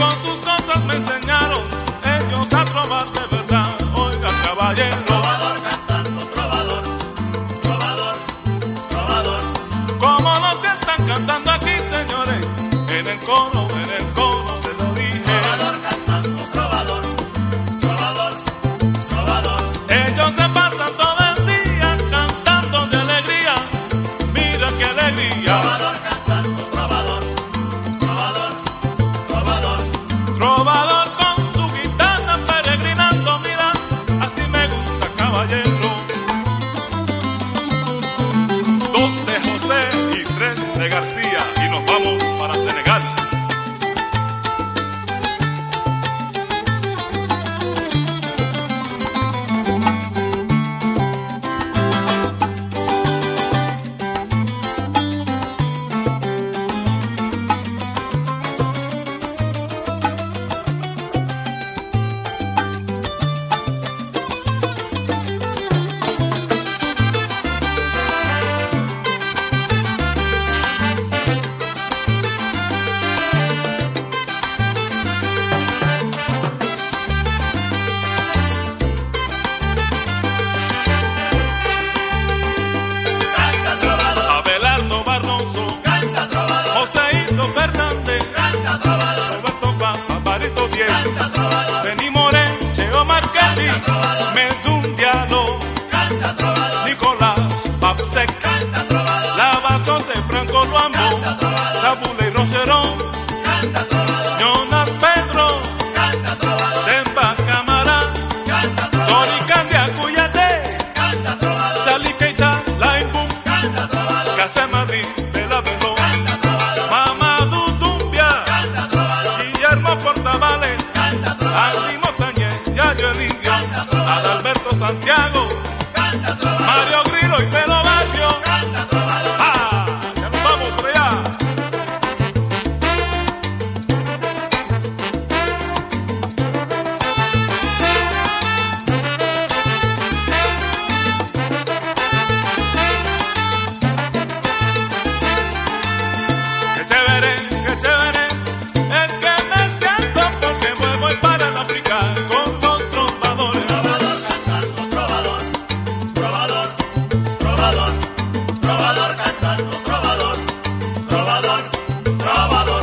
con sus cosas me enseñaron ellos a trobar de verdad. Oiga, caballero, Trovador cantando, trovador, trovador, trovador. como los que están cantando aquí, señores, en el coro te lo dije. Trovador cantando, trovador, trovador, trovador. Ellos se pasan todo el día cantando de alegría. Mira qué alegría. Trovador cantando, trovador, trovador, trovador. Trovador con su guitarra peregrinando, mira, así me gusta, caballero. 2 de José y 3 de García y nos vamos para Senegal. Canta trovador, Abelardo Barroso, canta trovador, Joseito Fernández, canta trovador, Roberto Paz, Barbarito Diez, canta trovador, Benny Moré, Cheo Marchetti, Medun Diallo, canta trovador, Nicolás Papsec, canta trovador, Lavazose, Franco Luambo, Tabule y Rocherón, canta trovador, Jonas Pedro, canta trovador, Demba Camara, canta trovador, Sori Candia Cuyate, canta trovador, Sali Keita, Line Boom, canta trovador, Casemadi, de la Veló, canta trovador, Mamadou Tumbia, canta trovador, Guillermo Portavales, canta trovador, Ali Montañez, Yayo el Indio, Canta trovador. Adalberto Santiago, canta trovador, Mario Grillo y Felo Barrio. canta trovador. ¡Ah! ¡Ya nos vamos por allá! ¡Qué chévere, qué chévere! Es que me siento porque me voy para el África con los trovadores. Trovador cantando, trovador, trovador, trovador, trovador cantando, trovador, trovador, trovador.